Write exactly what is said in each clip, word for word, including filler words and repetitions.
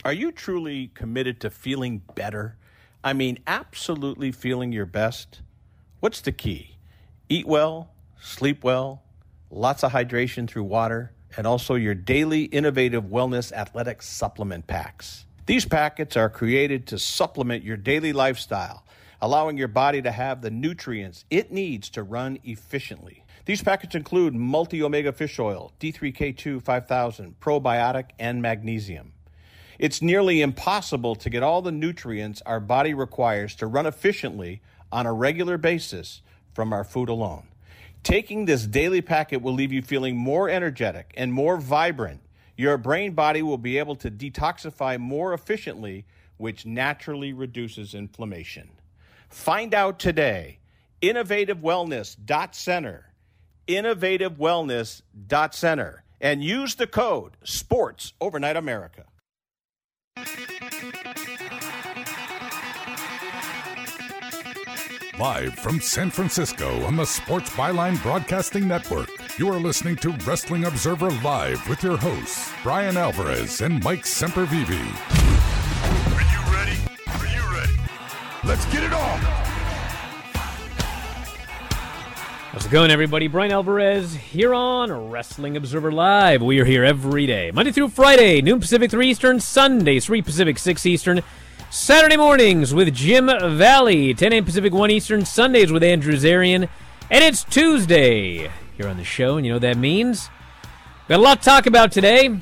Are you truly committed to feeling better? I mean, absolutely feeling your best? What's the key? Eat well, sleep well, lots of hydration through water, and also your daily innovative wellness athletic supplement packs. These packets are created to supplement your daily lifestyle, allowing your body to have the nutrients it needs to run efficiently. These packets include multi-omega fish oil, D three K two five thousand, probiotic, and magnesium. It's nearly impossible to get all the nutrients our body requires to run efficiently on a regular basis from our food alone. Taking this daily packet will leave you feeling more energetic and more vibrant. Your brain body will be able to detoxify more efficiently, which naturally reduces inflammation. Find out today. innovative wellness dot center. innovative wellness dot center. And use the code SPORTS Overnight America. Live from San Francisco on the Sports Byline Broadcasting Network, you are listening to Wrestling Observer Live with your hosts, Brian Alvarez and Mike Sempervive. Are you ready? Are you ready? Let's get it on! How's it going, everybody? Brian Alvarez here on Wrestling Observer Live. We are here every day, Monday through Friday, noon Pacific, three Eastern, Sundays, three Pacific, six Eastern, Saturday mornings with Jim Valley, ten a.m. Pacific, one Eastern, Sundays with Andrew Zarian, and it's Tuesday here on the show, and you know what that means. Got a lot to talk about today,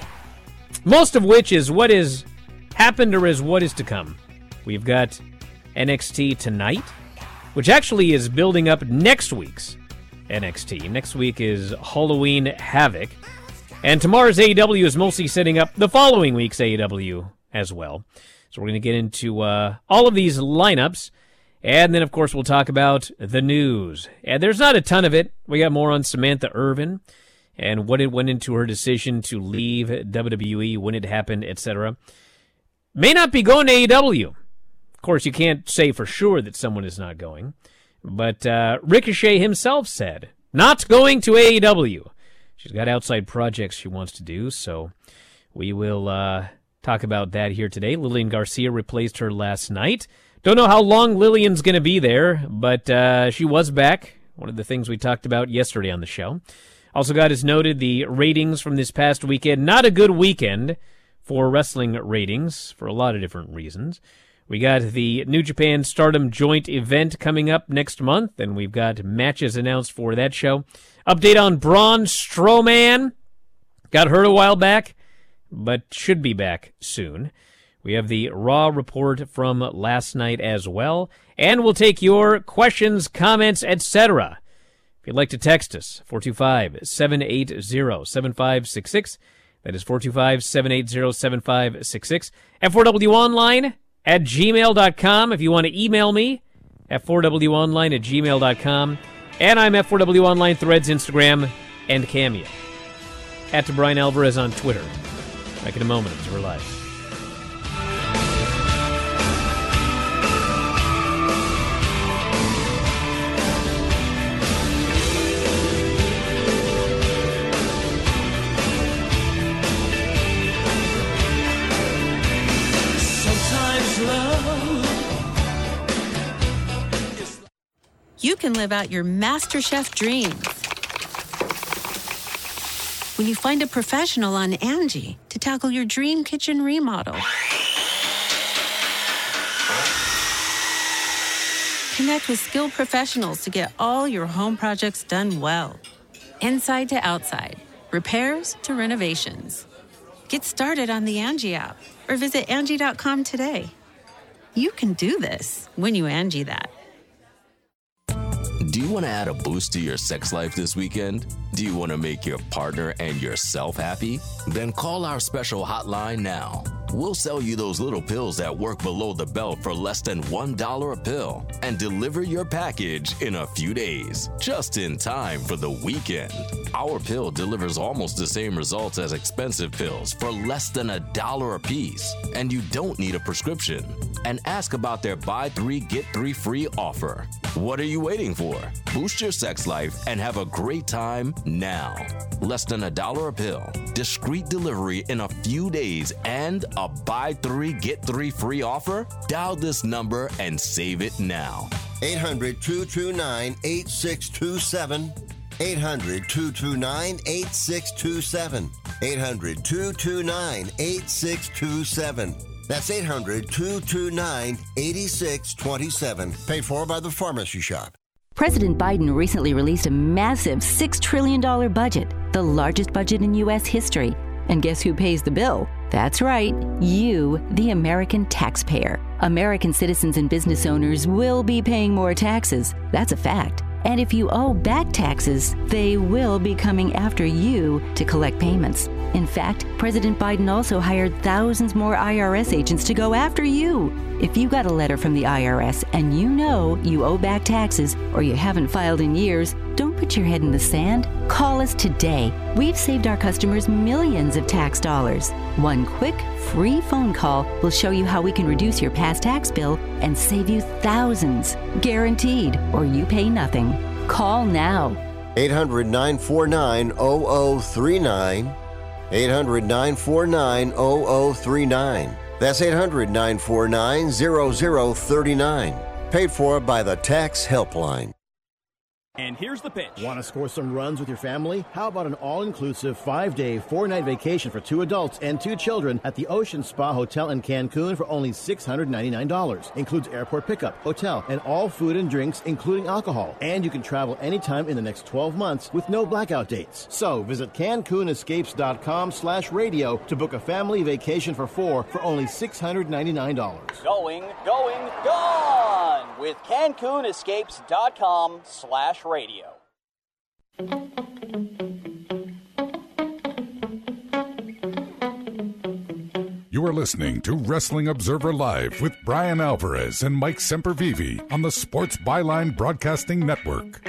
most of which is what has happened or is what is to come. We've got N X T tonight, which actually is building up next week's N X T. Next week is Halloween Havoc, and tomorrow's A E W is mostly setting up the following week's A E W as well. So we're going to get into uh, all of these lineups, and then, of course, we'll talk about the news. And there's not a ton of it. We got more on Samantha Irvin and what it went into her decision to leave W W E, when it happened, et cetera. May not be going to A E W. Of course, you can't say for sure that someone is not going. But uh, Ricochet himself said, not going to A E W. She's got outside projects she wants to do, so we will uh, talk about that here today. Lillian Garcia replaced her last night. Don't know how long Lillian's going to be there, but uh, she was back. One of the things we talked about yesterday on the show. Also got as noted the ratings from this past weekend. Not a good weekend for wrestling ratings for a lot of different reasons. We got the New Japan Stardom joint event coming up next month, and we've got matches announced for that show. Update on Braun Strowman. Got hurt a while back, but should be back soon. We have the Raw report from last night as well, and we'll take your questions, comments, et cetera. If you'd like to text us, four two five, seven eight zero, seven five six six. That is four two five, seven eight zero, seven five six six. F four W Online at gmail dot com if you want to email me, F four W Online at gmail dot com. And I'm F four W Online, Threads, Instagram, and Cameo. At to Brian Alvarez on Twitter. Back in a moment as we're live. You can live out your MasterChef dreams when you find a professional on Angie to tackle your dream kitchen remodel. Connect with skilled professionals to get all your home projects done well. Inside to outside, repairs to renovations. Get started on the Angie app or visit Angie dot com today. You can do this when you Angie that. Do you want to add a boost to your sex life this weekend? Do you want to make your partner and yourself happy? Then call our special hotline now. We'll sell you those little pills that work below the belt for less than one dollar a pill and deliver your package in a few days, just in time for the weekend. Our pill delivers almost the same results as expensive pills for less than a dollar a piece, and you don't need a prescription. And ask about their buy three, get three free offer. What are you waiting for? Boost your sex life and have a great time now. Less than a dollar a pill, discreet delivery in a few days, and A buy three, get three free offer? Dial this number and save it now. eight hundred, two two nine, eight six two seven. eight hundred, two two nine, eight six two seven. eight hundred, two two nine, eight six two seven. That's eight hundred, two two nine, eight six two seven. Paid for by the Pharmacy Shop. President Biden recently released a massive six trillion dollars budget, the largest budget in U S history. And guess who pays the bill? That's right, you, the American taxpayer. American citizens and business owners will be paying more taxes. That's a fact. And if you owe back taxes, they will be coming after you to collect payments. In fact, President Biden also hired thousands more I R S agents to go after you. If you got a letter from the I R S and you know you owe back taxes or you haven't filed in years, don't put your head in the sand. Call us today. We've saved our customers millions of tax dollars. One quick, free phone call will show you how we can reduce your past tax bill and save you thousands. Guaranteed, or you pay nothing. Call now. eight hundred, nine four nine, zero zero three nine. eight hundred, nine four nine, zero zero three nine. That's eight hundred, nine four nine, zero zero three nine. Paid for by the Tax Helpline. And here's the pitch. Want to score some runs with your family? How about an all-inclusive five-day, four-night vacation for two adults and two children at the Ocean Spa Hotel in Cancun for only six hundred ninety-nine dollars. Includes airport pickup, hotel, and all food and drinks, including alcohol. And you can travel anytime in the next twelve months with no blackout dates. So visit CancunEscapes.com slash radio to book a family vacation for four for only six hundred ninety-nine dollars. Going, going, gone with CancunEscapes.com slash radio. You are listening to Wrestling Observer Live with Brian Alvarez and Mike Sempervive on the Sports Byline Broadcasting Network.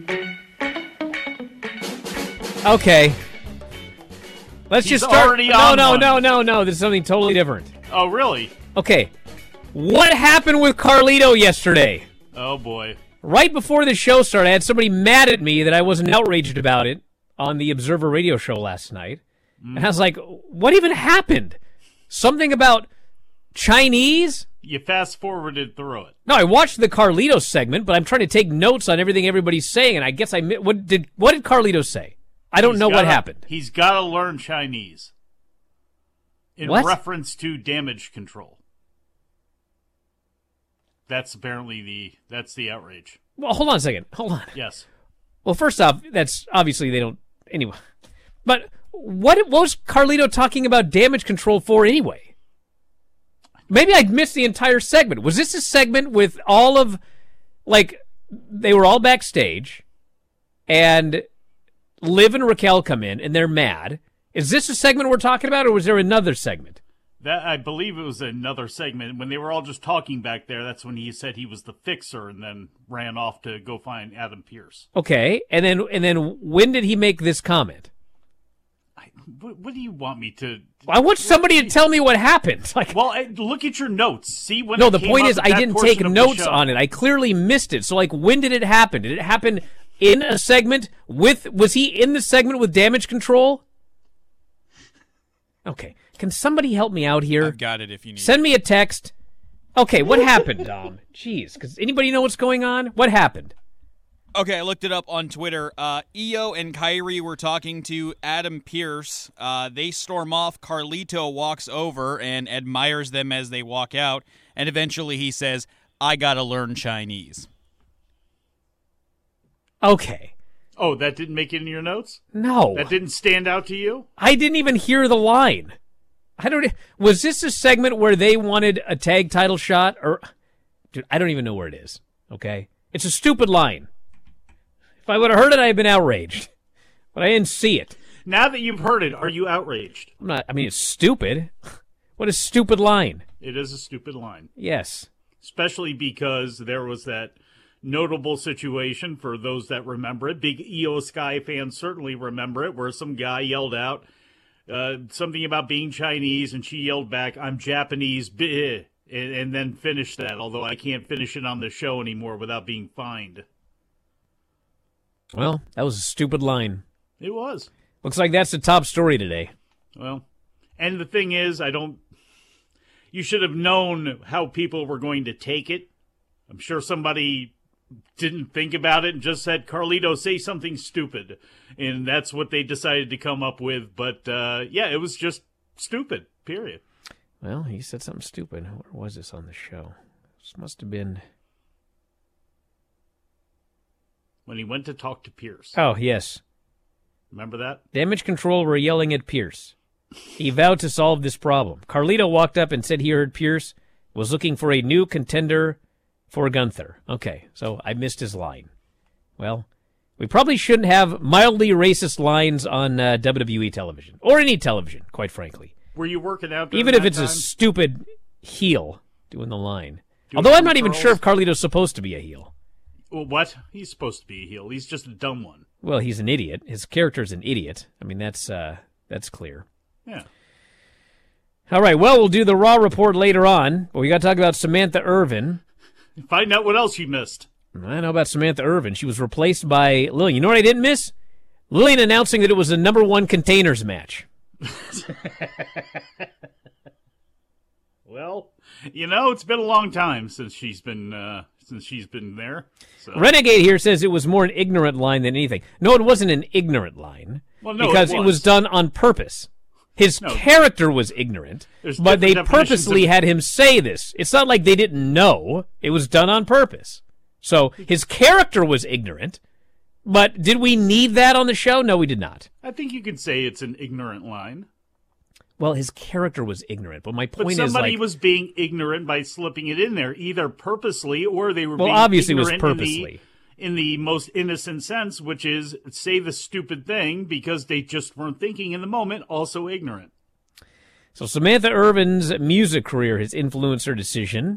Okay. Let's He's just start. already no, on no, one. no, no, no. This is something totally different. Oh, really? Okay. What happened with Carlito yesterday? Oh, boy. Right before the show started, I had somebody mad at me that I wasn't outraged about it on the Observer radio show last night. Mm. And I was like, what even happened? Something about Chinese? You fast-forwarded through it. No, I watched the Carlito segment, but I'm trying to take notes on everything everybody's saying, and I guess I mi- what did what did Carlito say? I don't He's know gotta, what happened. He's got to learn Chinese in What? reference to damage control. That's apparently the that's the outrage. Well, hold on a second. Hold on. Yes. Well, first off, that's obviously they don't anyway. But what, what was Carlito talking about damage control for anyway? Maybe I missed the entire segment. Was this a segment with all of, like, they were all backstage, and Liv and Raquel come in, and they're mad. Is this a segment we're talking about, or was there another segment? That I believe it was another segment. When they were all just talking back there, that's when he said he was the fixer and then ran off to go find Adam Pearce. Okay, and then and then when did he make this comment? I, what, what do you want me to... I want somebody to tell me what happened. Like, well, I, look at your notes. See when No, it the came point up is at I that didn't portion take of the notes show. on it. I clearly missed it. So, like, when did it happen? Did it happen in a segment with... Was he in the segment with damage control? Okay. Can somebody help me out here? I've got it if you need Send it. me a text. Okay, what happened, Dom? Jeez, because anybody know what's going on? What happened? Okay, I looked it up on Twitter. Uh, Io and Kyrie were talking to Adam Pearce. Uh, they storm off. Carlito walks over and admires them as they walk out. And eventually he says, I gotta learn Chinese. Okay. Oh, that didn't make it in your notes? No. That didn't stand out to you? I didn't even hear the line. I don't. Was this a segment where they wanted a tag title shot, or? Dude, I don't even know where it is. Okay, it's a stupid line. If I would have heard it, I'd have been outraged, but I didn't see it. Now that you've heard it, are you outraged? I'm not. I mean, it's stupid. What a stupid line. It is a stupid line. Yes. Especially because there was that notable situation, for those that remember it. Big Io Sky fans certainly remember it, where some guy yelled out uh, something about being Chinese, and she yelled back, I'm Japanese, bleh, and, and then finished that, although I can't finish it on the show anymore without being fined. Well, that was a stupid line. It was. Looks like that's the top story today. Well, and the thing is, I don't... you should have known how people were going to take it. I'm sure somebody didn't think about it and just said, Carlito, say something stupid. And that's what they decided to come up with. But, uh, yeah, it was just stupid, period. Well, he said something stupid. Where was this on the show? This must have been... When he went to talk to Pierce. Oh, yes. Remember that? Damage Control were yelling at Pierce. He vowed to solve this problem. Carlito walked up and said he heard Pierce was looking for a new contender for Gunther. Okay, so I missed his line. Well, we probably shouldn't have mildly racist lines on uh, W W E television, or any television, quite frankly. Were you working out during Even if that it's time? a stupid heel doing the line. Doing Although I'm not some even curls? sure if Carlito's supposed to be a heel. Well, what? He's supposed to be a heel. He's just a dumb one. Well, he's an idiot. His character's an idiot. I mean, that's uh, that's clear. Yeah. All right, well, we'll do the Raw report later on, but we got to talk about Samantha Irvin. Find out what else you missed. I know about Samantha Irvin. She was replaced by Lillian. You know what I didn't miss? Lillian announcing that it was a number one containers match. Well, you know, it's been a long time since she's been uh, since she's been there. So. Renegade here says it was more an ignorant line than anything. No, it wasn't an ignorant line. Well, no, because it was. it was done on purpose. His No. character was ignorant, There's but they different definitions purposely of- had him say this. It's not like they didn't know. It was done on purpose. So his character was ignorant, but did we need that on the show? No, we did not. I think you could say it's an ignorant line. Well, his character was ignorant, but my But point somebody is, like, was being ignorant by slipping it in there, either purposely or they were well, being obviously it was ignorant purposely. in the, in the most innocent sense, which is say the stupid thing because they just weren't thinking in the moment, also ignorant. So Samantha Irvin's music career has influenced her decision.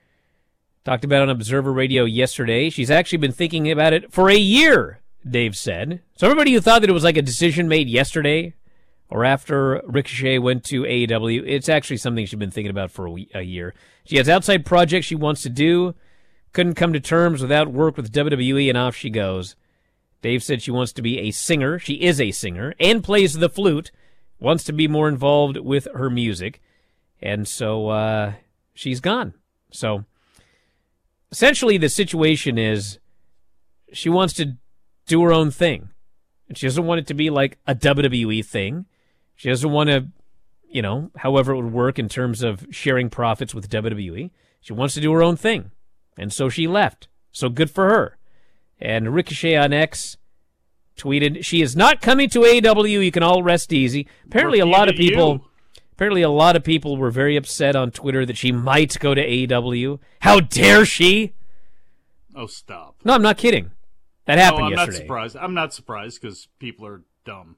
Talked about it on Observer Radio yesterday. She's actually been thinking about it for a year, Dave said. So everybody who thought that it was like a decision made yesterday or after Ricochet went to A E W, it's actually something she's been thinking about for a, we- a year. She has outside projects she wants to do. Couldn't come to terms without work with W W E, and off she goes. Dave said she wants to be a singer. She is a singer and plays the flute. Wants to be more involved with her music. And so uh, she's gone. So essentially the situation is she wants to do her own thing. And she doesn't want it to be like a W W E thing. She doesn't want to, you know, however it would work in terms of sharing profits with W W E. She wants to do her own thing. And so she left. So good for her. And Ricochet on X tweeted, she is not coming to A E W. You can all rest easy. Apparently a lot of Repeated people... you. Apparently, a lot of people were very upset on Twitter that she might go to A E W. How dare she? Oh, stop. No, I'm not kidding. That happened no, I'm yesterday. not surprised. I'm not surprised because people are dumb.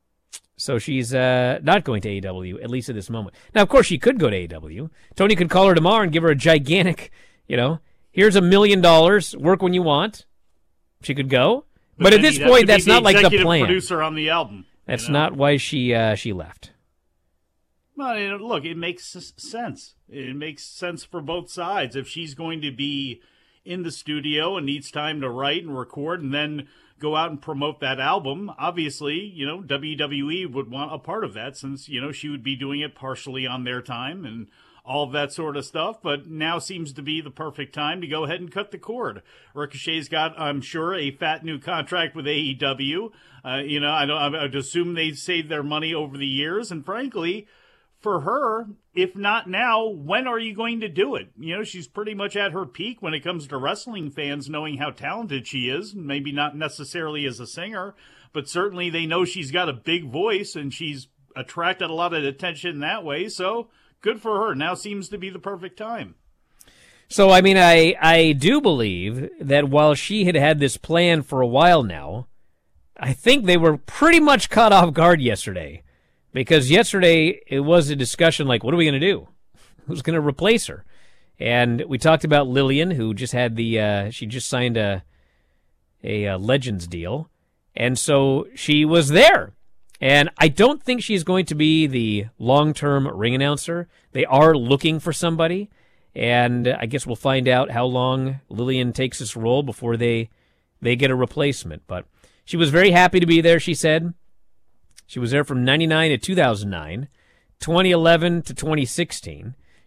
So she's uh, not going to A E W, at least at this moment. Now, of course, she could go to A E W. Tony could call her tomorrow and give her a gigantic, you know, here's a million dollars, work when you want. She could go. But, But at then this he'd have point, to be that's the not like the executive plan. Producer on the album. That's you know? not why she uh, she left. Well, you know, look, it makes s- sense. It makes sense for both sides. If she's going to be in the studio and needs time to write and record and then go out and promote that album, obviously, you know, W W E would want a part of that since, you know, she would be doing it partially on their time and all of that sort of stuff. But now seems to be the perfect time to go ahead and cut the cord. Ricochet's got, I'm sure, a fat new contract with A E W. Uh, you know, I don't, I'd assume they've saved their money over the years. And frankly, for her, if not now, when are you going to do it? You know, she's pretty much at her peak when it comes to wrestling fans knowing how talented she is. Maybe not necessarily as a singer, but certainly they know she's got a big voice and she's attracted a lot of attention that way. So good for her. Now seems to be the perfect time. So, I mean, I, I do believe that while she had had this plan for a while now, I think they were pretty much caught off guard yesterday. Because yesterday it was a discussion like, what are we going to do? Who's going to replace her? And we talked about Lillian, who just had the, uh, she just signed a, a, a Legends deal. And so she was there. And I don't think she's going to be the long-term ring announcer. They are looking for somebody. And I guess we'll find out how long Lillian takes this role before they, they get a replacement. But she was very happy to be there, she said. She was there from ninety-nine to two thousand nine, twenty eleven to twenty sixteen.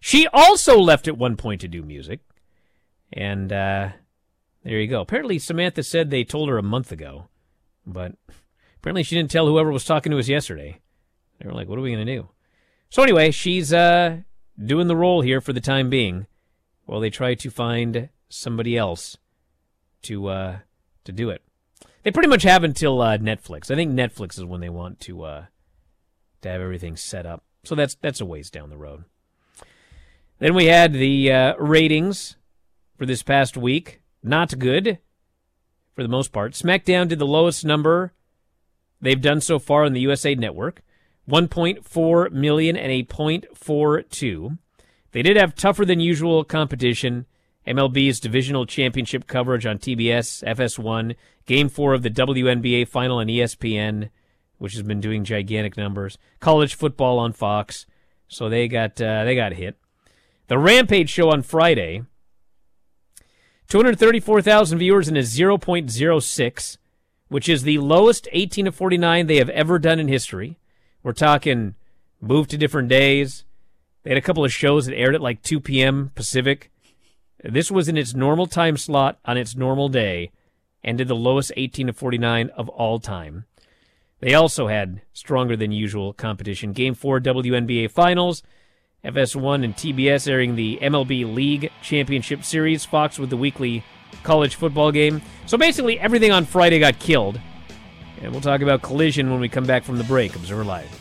She also left at one point to do music. And uh, there you go. Apparently, Samantha said they told her a month ago. But apparently she didn't tell whoever was talking to us yesterday. They were like, what are we going to do? So anyway, she's uh, doing the role here for the time being while they try to find somebody else to uh, to do it. They pretty much have until uh, Netflix. I think Netflix is when they want to uh, to have everything set up. So that's that's a ways down the road. Then we had the uh, ratings for this past week. Not good for the most part. SmackDown did the lowest number they've done so far on the U S A Network. one point four million and a point four two. They did have tougher than usual competition. M L B's divisional championship coverage on T B S, F S one, Game four of the W N B A Final on E S P N, which has been doing gigantic numbers. College football on Fox, so they got uh, they got hit. The Rampage show on Friday, two hundred thirty-four thousand viewers and a zero point zero six, which is the lowest eighteen to forty-nine they have ever done in history. We're talking moved to different days. They had a couple of shows that aired at like two p.m. Pacific. This was in its normal time slot on its normal day and did the lowest eighteen to forty-nine of all time. They also had stronger than usual competition. Game four W N B A Finals, F S one and T B S airing the M L B League Championship Series, Fox with the weekly college football game. So basically everything on Friday got killed. And we'll talk about Collision when we come back from the break. Observer Live.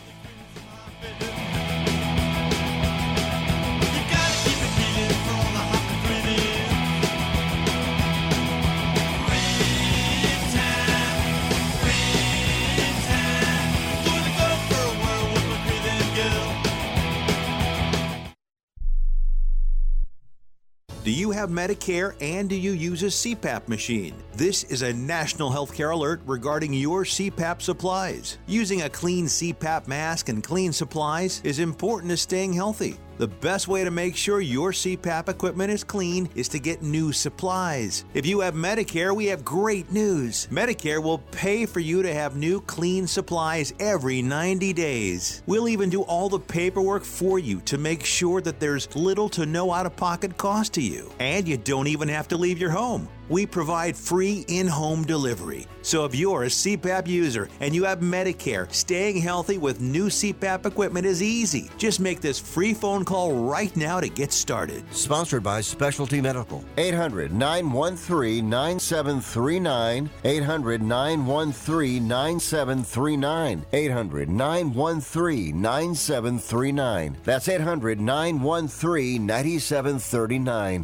Do you have Medicare and do you use a C PAP machine? This is a national healthcare alert regarding your C PAP supplies. Using a clean C PAP mask and clean supplies is important to staying healthy. The best way to make sure your C PAP equipment is clean is to get new supplies. If you have Medicare, we have great news. Medicare will pay for you to have new clean supplies every ninety days. We'll even do all the paperwork for you to make sure that there's little to no out-of-pocket cost to you. And you don't even have to leave your home. We provide free in-home delivery. So if you're a C PAP user and you have Medicare, staying healthy with new C PAP equipment is easy. Just make this free phone call right now to get started. Sponsored by Specialty Medical. eight hundred, nine one three, nine seven three nine. eight hundred, nine one three, nine seven three nine. eight hundred, nine one three, nine seven three nine. That's eight hundred, nine one three, nine seven three nine.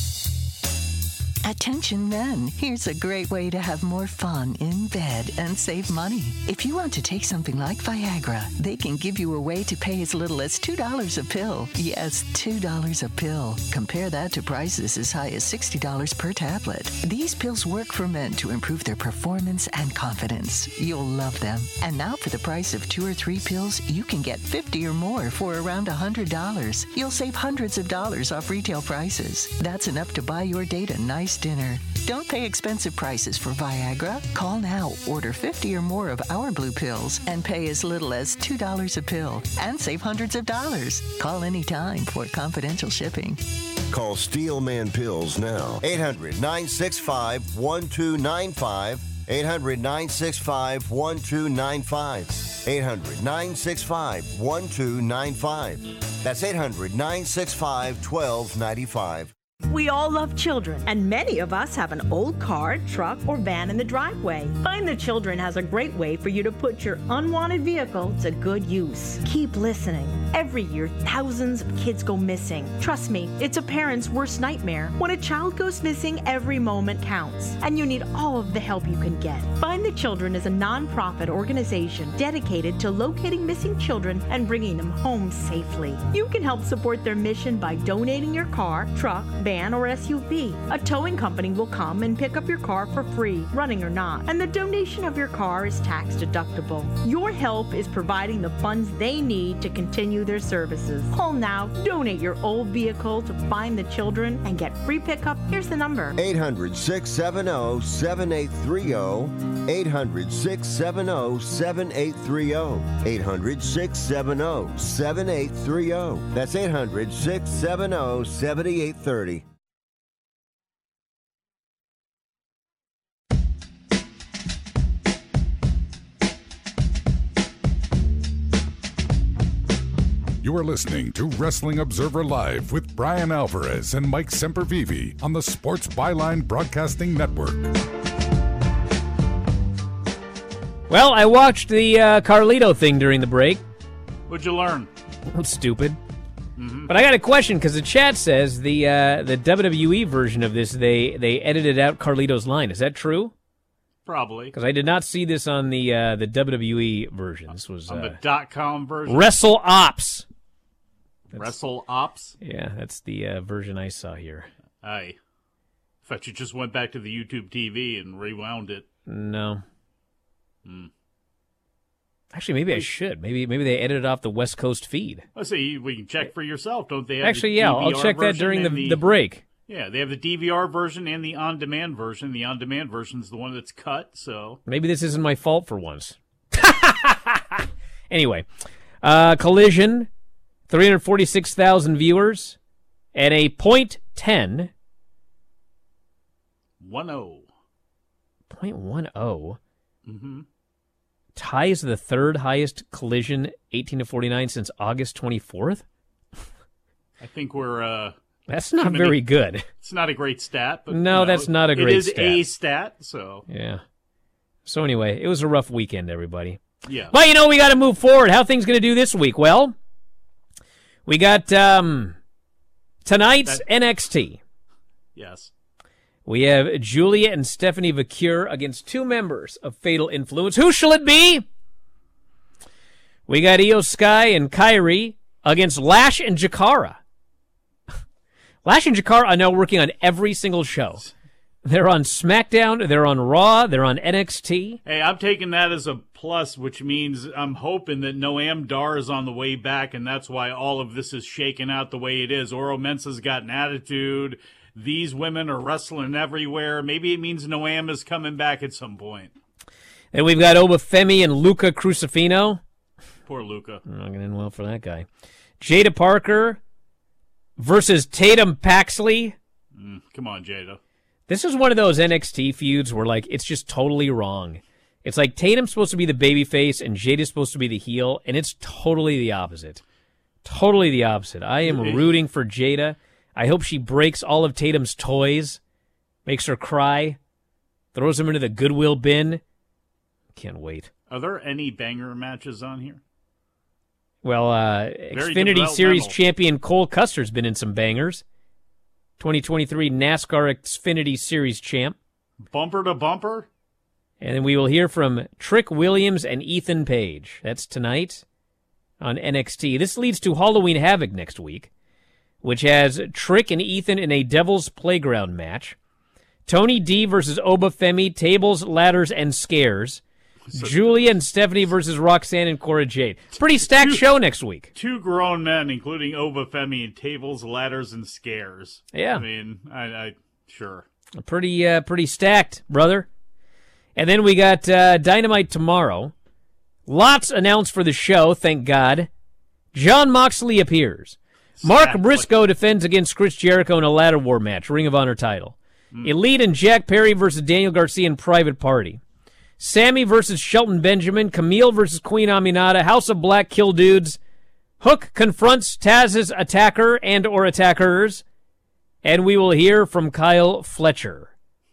Attention men, here's a great way to have more fun in bed and save money. If you want to take something like Viagra, they can give you a way to pay as little as two dollars a pill. Yes, two dollars a pill. Compare that to prices as high as sixty dollars per tablet. These pills work for men to improve their performance and confidence. You'll love them. And now for the price of two or three pills, you can get fifty or more for around one hundred dollars. You'll save hundreds of dollars off retail prices. That's enough to buy your date a nice dinner. Don't pay expensive prices for Viagra. Call now, order fifty or more of our blue pills, and pay as little as two dollars a pill and save hundreds of dollars. Call anytime for confidential shipping. Call Steelman Pills now. eight hundred, nine six five, one two nine five. eight hundred, nine six five, one two nine five. eight hundred, nine six five, one two nine five. That's eight hundred, nine six five, one two nine five. We all love children, and many of us have an old car, truck, or van in the driveway. Find the Children has a great way for you to put your unwanted vehicle to good use. Keep listening. Every year, thousands of kids go missing. Trust me, it's a parent's worst nightmare. When a child goes missing, every moment counts, and you need all of the help you can get. Find the Children is a non-profit organization dedicated to locating missing children and bringing them home safely. You can help support their mission by donating your car, truck, van, or S U V. A towing company will come and pick up your car for free, running or not, and the donation of your car is tax deductible. Your help is providing the funds they need to continue their services. Call now, donate your old vehicle to Find the Children, and get free pickup. Here's the number. eight hundred, six seven zero, seven eight three zero. eight hundred, six seven zero, seven eight three zero. eight hundred, six seven zero, seven eight three zero. That's eight hundred, six seven zero, seven eight three zero. You are listening to Wrestling Observer Live with Brian Alvarez and Mike Sempervive on the Sports Byline Broadcasting Network. Well, I watched the uh, Carlito thing during the break. What'd you learn? That's stupid. Mm-hmm. But I got a question, because the chat says the uh, the W W E version of this, they, they edited out Carlito's line. Is that true? Probably. Because I did not see this on the uh, the W W E version. This was on uh, the dot com version. Wrestle Ops. That's, Wrestle Ops? Yeah, that's the uh, version I saw here. Aye. I thought you just went back to the YouTube T V and rewound it. No. Hmm. Actually, maybe I should. Maybe maybe they edited off the West Coast feed. Let's see. We can check for yourself, don't they? Have Actually, the yeah, D V R I'll check that during the, the the break. Yeah, they have the D V R version and the on-demand version. The on-demand version is the one that's cut, so... Maybe this isn't my fault for once. Anyway, uh, Collision, three hundred forty-six thousand viewers, and a point ten. one oh. point one oh? Mm-hmm. Ties the third highest Collision, eighteen to forty-nine, since August twenty-fourth? I think we're... uh That's not very good. It's not a great stat. But, no, you know, that's not a great It is stat. a stat, so... Yeah. So anyway, it was a rough weekend, everybody. Yeah. But, you know, we got to move forward. How are things going to do this week? Well, we got um, tonight's That- N X T. Yes. We have Julia and Stephanie Vacure against two members of Fatal Influence. Who shall it be? We got Io Sky and Kairi against Lash and Jakara. Lash and Jakara are now working on every single show. They're on SmackDown, they're on Raw, they're on N X T. Hey, I'm taking that as a plus, which means I'm hoping that Noam Dar is on the way back, and that's why all of this is shaking out the way it is. Oro Mensah's got an attitude. These women are wrestling everywhere. Maybe it means Noam is coming back at some point. And we've got Obafemi and Luca Crucifino. Poor Luca. Not going to end well for that guy. Jada Parker versus Tatum Paxley. Mm, come on, Jada. This is one of those N X T feuds where, like, it's just totally wrong. It's like Tatum's supposed to be the babyface and Jada's supposed to be the heel, and it's totally the opposite. Totally the opposite. I am rooting for Jada. I hope she breaks all of Tatum's toys, makes her cry, throws them into the Goodwill bin. Can't wait. Are there any banger matches on here? Well, uh, Xfinity Series champion Cole Custer's been in some bangers. twenty twenty-three NASCAR Xfinity Series champ. Bumper to bumper? And then we will hear from Trick Williams and Ethan Page. That's tonight on N X T. This leads to Halloween Havoc next week, which has Trick and Ethan in a Devil's Playground match. Tony D versus Obafemi, tables, ladders, and scares. So, Julia and Stephanie versus Roxanne and Cora Jade. Pretty stacked two, show next week. Two grown men, including Obafemi, in tables, ladders, and scares. Yeah. I mean, I, I sure. Pretty, uh, pretty stacked, brother. And then we got uh, Dynamite tomorrow. Lots announced for the show, thank God. Jon Moxley appears. Mark Briscoe defends against Chris Jericho in a ladder war match, Ring of Honor title. Mm. Elite and Jack Perry versus Daniel Garcia in Private Party. Sammy versus Shelton Benjamin. Camille versus Queen Aminata. House of Black kill dudes. Hook confronts Taz's attacker and or attackers. And we will hear from Kyle Fletcher.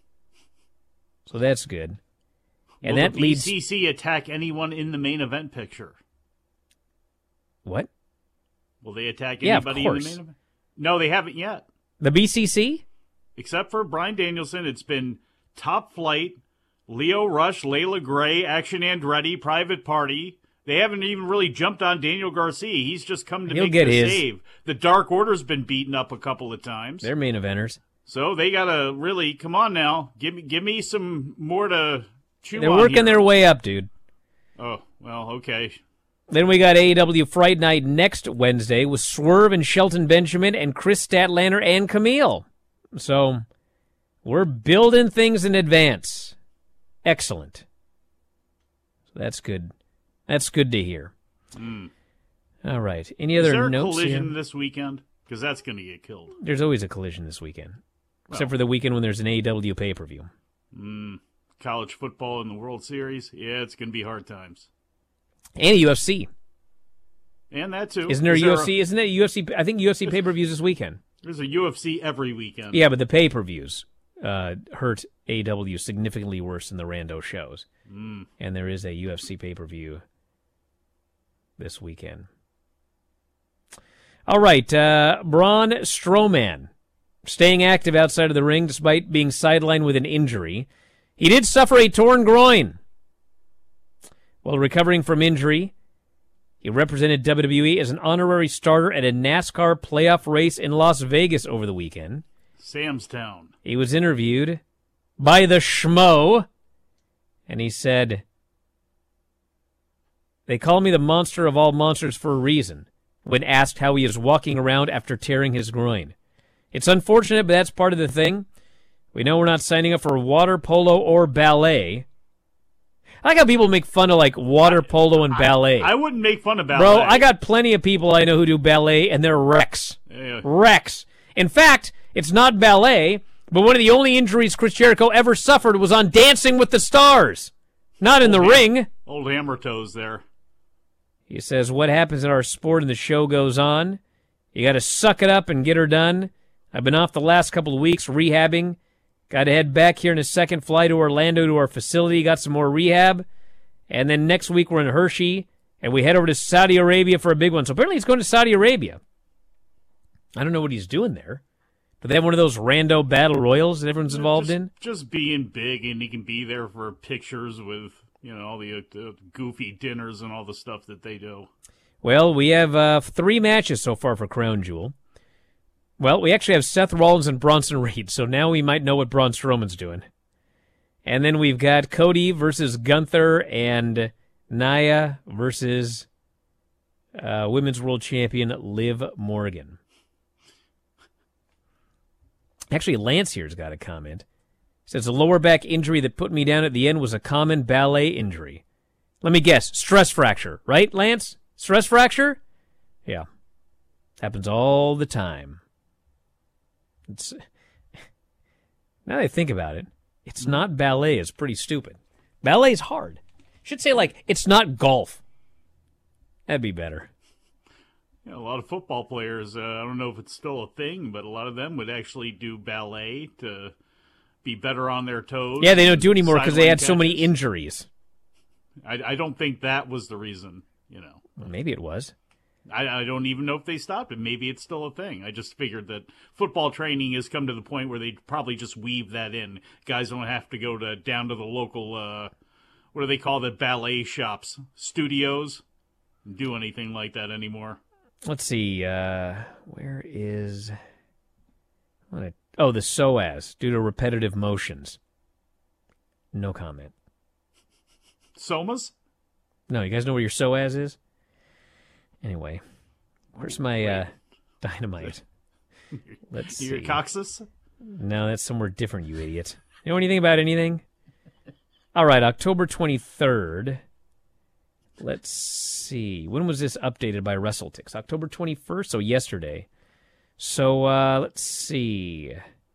So that's good. And will that the leads... B C C attack anyone in the main event picture? What? Will they attack yeah, anybody in the main event? No, they haven't yet. The B C C? Except for Bryan Danielson, it's been Top Flight, Leo Rush, Layla Gray, Action Andretti, Private Party, They haven't even really jumped on Daniel Garcia. He's just come to He'll make get the his. save. The Dark Order's been beaten up a couple of times. They're main eventers. So they gotta really come on now. Give me, give me some more to chew They're on working here. their way up, dude. Oh well, okay. Then we got A E W Fright Night next Wednesday with Swerve and Shelton Benjamin and Chris Statlander and Camille. So we're building things in advance. Excellent. So that's good. That's good to hear. Mm. All right. Any Is other there a notes collision here? this weekend? Because that's going to get killed. There's always a collision this weekend, except Well. for the weekend when there's an A E W pay-per-view. Mm. College football in the World Series. Yeah, it's going to be hard times. And a U F C. And that too. Isn't there Is a there U F C? Isn't it a U F C? I think U F C pay-per-views this weekend. There's a U F C every weekend. Yeah, but the pay-per-views uh, hurt A E W significantly worse than the rando shows. Mm. And there is a U F C pay-per-view this weekend. All right, uh, Braun Strowman, staying active outside of the ring despite being sidelined with an injury. He did suffer a torn groin. While recovering from injury, he represented W W E as an honorary starter at a NASCAR playoff race in Las Vegas over the weekend. Sam's Town. He was interviewed by the Schmo, and he said, "They call me the monster of all monsters for a reason," when asked how he is walking around after tearing his groin. "It's unfortunate, but that's part of the thing. We know we're not signing up for water polo or ballet." I like how people make fun of, like, water polo and ballet. I wouldn't make fun of ballet. Bro, I got plenty of people I know who do ballet, and they're wrecks. Yeah. Wrecks. In fact, it's not ballet, but one of the only injuries Chris Jericho ever suffered was on Dancing with the Stars. Not in the Old ham- ring. Old hammer toes there. He says, what happens in our sport and the show goes on. You got to suck it up and get her done. I've been off the last couple of weeks rehabbing. Got to head back here in a second, fly to Orlando to our facility, got some more rehab. And then next week we're in Hershey, and we head over to Saudi Arabia for a big one. So apparently he's going to Saudi Arabia. I don't know what he's doing there. But they have one of those rando battle royals that everyone's involved just, in. Just being big, and he can be there for pictures with, you know, all the uh, goofy dinners and all the stuff that they do. Well, we have uh, three matches so far for Crown Jewel. Well, we actually have Seth Rollins and Bronson Reed, so now we might know what Braun Strowman's doing. And then we've got Cody versus Gunther and Nia versus uh, Women's World Champion Liv Morgan. Actually, Lance here's got a comment. He says, a lower back injury that put me down at the end was a common ballet injury. Let me guess, stress fracture, right, Lance? Stress fracture? Yeah. Happens all the time. It's, now that I think about it, it's not ballet. It's pretty stupid. Ballet's hard. Should say, like, it's not golf. That'd be better. Yeah, a lot of football players, uh, I don't know if it's still a thing, but a lot of them would actually do ballet to be better on their toes. Yeah, they don't do anymore because they sideline had so many catches. injuries. I, I don't think that was the reason, you know. Well, maybe it was. I, I don't even know if they stopped it. Maybe it's still a thing. I just figured that football training has come to the point where they'd probably just weave that in. Guys don't have to go to down to the local, uh, what do they call the ballet shops? Studios? Do anything like that anymore. Let's see. Uh, where is... Oh, the psoas, due to repetitive motions. No comment. Somas? No, you guys know where your psoas is? Anyway, where's my uh, dynamite? Let's see. Your coccyx? No, that's somewhere different, you idiot. You know anything about anything? All right, October twenty-third. Let's see. When was this updated by WrestleTix? October twenty-first, so yesterday. So, uh, let's see.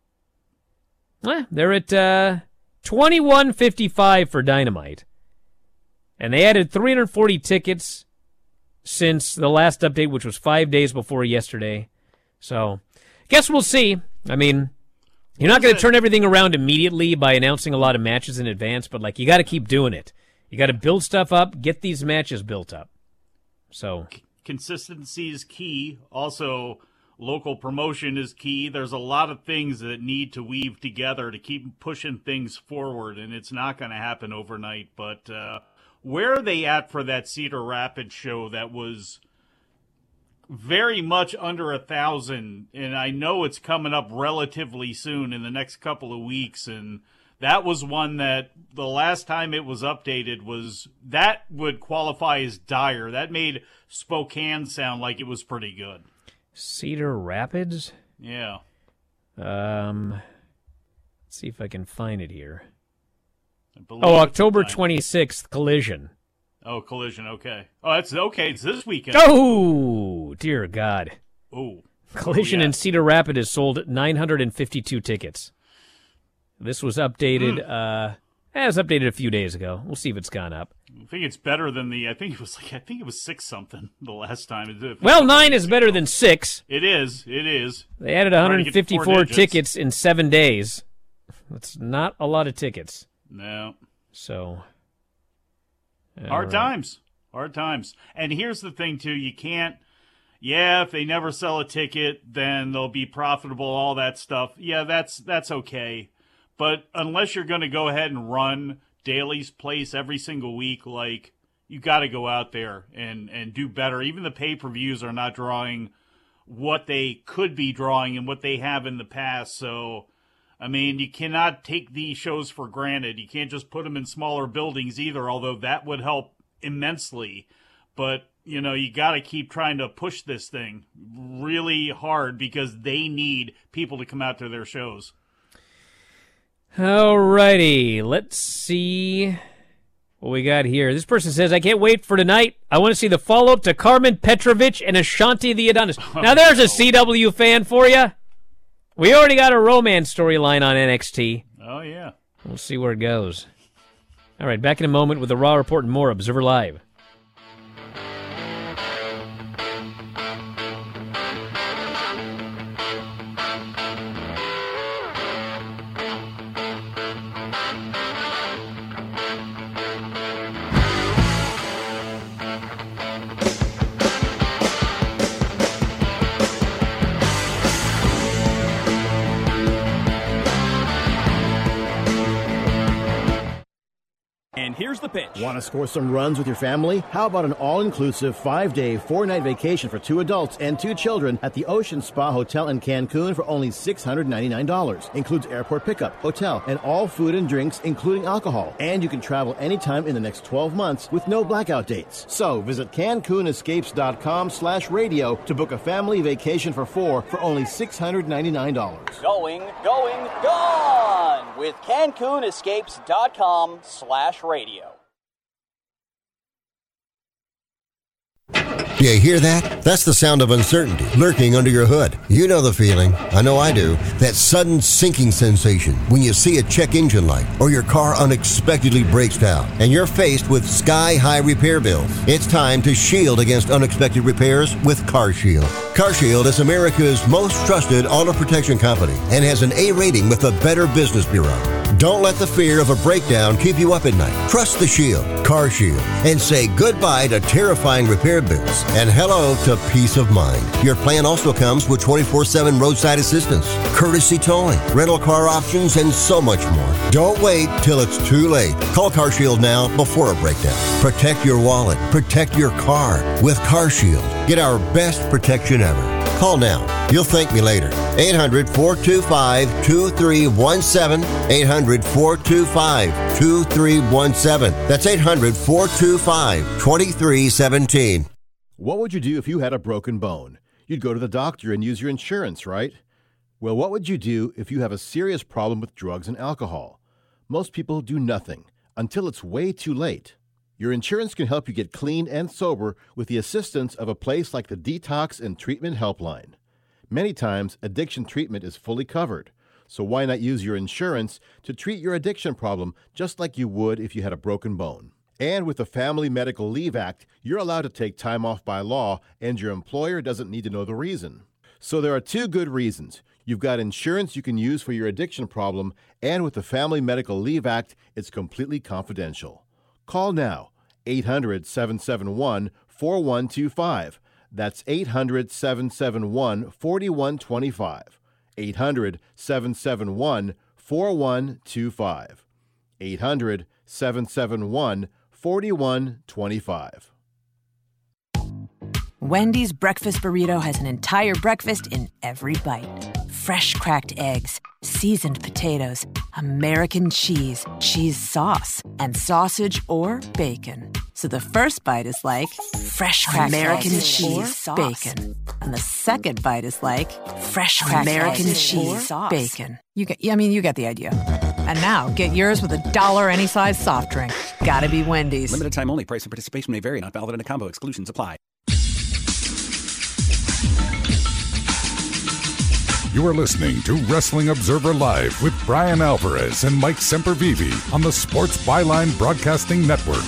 Eh, they're at uh, twenty-one fifty-five for Dynamite. And they added three hundred forty tickets since the last update, which was five days before yesterday. So, guess we'll see. I mean, you're not going to turn everything around immediately by announcing a lot of matches in advance, but, like, you got to keep doing it. You got to build stuff up, get these matches built up. So, consistency is key. Also, local promotion is key. There's a lot of things that need to weave together to keep pushing things forward, and it's not going to happen overnight, but uh, where are they at for that Cedar Rapids show that was very much under a thousand? And I know it's coming up relatively soon in the next couple of weeks. And that was one that the last time it was updated was that would qualify as dire. That made Spokane sound like it was pretty good. Cedar Rapids? Yeah. Um, let's see if I can find it here. believe Oh, it's October the time. twenty-sixth, Collision. Oh, Collision, okay. Oh, that's okay. It's this weekend. Oh, dear God. Oh. Collision Oh, yeah. in Cedar Rapids has sold nine hundred fifty-two tickets. This was updated, uh, eh, it was updated a few days ago. We'll see if it's gone up. I think it's better than the, I think it was like, I think it was six something the last time. Well, nine is better than six. It is, it is. They added Trying one to hundred get fifty-four four digits. tickets in seven days. That's not a lot of tickets. No. So. all Hard right. times. Hard times. And here's the thing, too. You can't, yeah, if they never sell a ticket, then they'll be profitable, all that stuff. Yeah, that's that's okay. But unless you're going to go ahead and run Daly's Place every single week, like, you got to go out there and, and do better. Even the pay-per-views are not drawing what they could be drawing and what they have in the past. So, I mean, you cannot take these shows for granted. You can't just put them in smaller buildings either, although that would help immensely. But, you know, you got to keep trying to push this thing really hard because they need people to come out to their shows. Alrighty, let's see what we got here. This person says, I can't wait for tonight. I want to see the follow-up to Carmen Petrovich and Ashanti the Adonis. Now there's a C W fan for you. We already got a romance storyline on N X T. Oh, yeah. We'll see where it goes. All right, back in a moment with the Raw Report and more. Observer Live. And here's the pitch. Want to score some runs with your family? How about an all-inclusive five-day, four-night vacation for two adults and two children at the Ocean Spa Hotel in Cancun for only six hundred ninety-nine dollars. Includes airport pickup, hotel, and all food and drinks, including alcohol. And you can travel anytime in the next twelve months with no blackout dates. So visit CancunEscapes.com slash radio to book a family vacation for four for only six hundred ninety-nine dollars. Going, going, gone with CancunEscapes.com slash radio. You hear that? That's the sound of uncertainty lurking under your hood. You know the feeling. I know I do. That sudden sinking sensation when you see a check engine light or your car unexpectedly breaks down and you're faced with sky-high repair bills. It's time to shield against unexpected repairs with CarShield. CarShield is America's most trusted auto protection company and has an A rating with the Better Business Bureau. Don't let the fear of a breakdown keep you up at night. Trust the Shield, CarShield, and say goodbye to terrifying repair bills and hello to peace of mind. Your plan also comes with twenty-four seven roadside assistance, courtesy towing, rental car options, and so much more. Don't wait till it's too late. Call CarShield now before a breakdown. Protect your wallet. Protect your car with CarShield. Get our best protection ever. Call now. You'll thank me later. eight hundred, four two five, two three one seven. eight hundred, four two five, two three one seven. That's eight hundred, four two five, two three one seven. What would you do if you had a broken bone? You'd go to the doctor and use your insurance, right? Well, what would you do if you have a serious problem with drugs and alcohol? Most people do nothing until it's way too late. Your insurance can help you get clean and sober with the assistance of a place like the Detox and Treatment Helpline. Many times, addiction treatment is fully covered, so why not use your insurance to treat your addiction problem just like you would if you had a broken bone? And with the Family Medical Leave Act, you're allowed to take time off by law, and your employer doesn't need to know the reason. So there are two good reasons. You've got insurance you can use for your addiction problem, and with the Family Medical Leave Act, it's completely confidential. Call now, eight hundred, seven seven one, four one two five. That's eight hundred, seven seven one, four one two five. eight hundred, seven seven one, four one two five. eight hundred, seven seven one, forty-one twenty-five. Wendy's breakfast burrito has an entire breakfast in every bite. Fresh cracked eggs, seasoned potatoes, American cheese, cheese sauce, and sausage or bacon. So the first bite is like fresh cracked American eggs cheese or bacon. And the second bite is like fresh cracked American eggs cheese or bacon. You get, I mean, you get the idea. And now, get yours with a dollar any size soft drink. Gotta be Wendy's. Limited time only. Price and participation may vary. Not valid in a combo. Exclusions apply. You are listening to Wrestling Observer Live with Brian Alvarez and Mike Sempervive on the Sports Byline Broadcasting Network.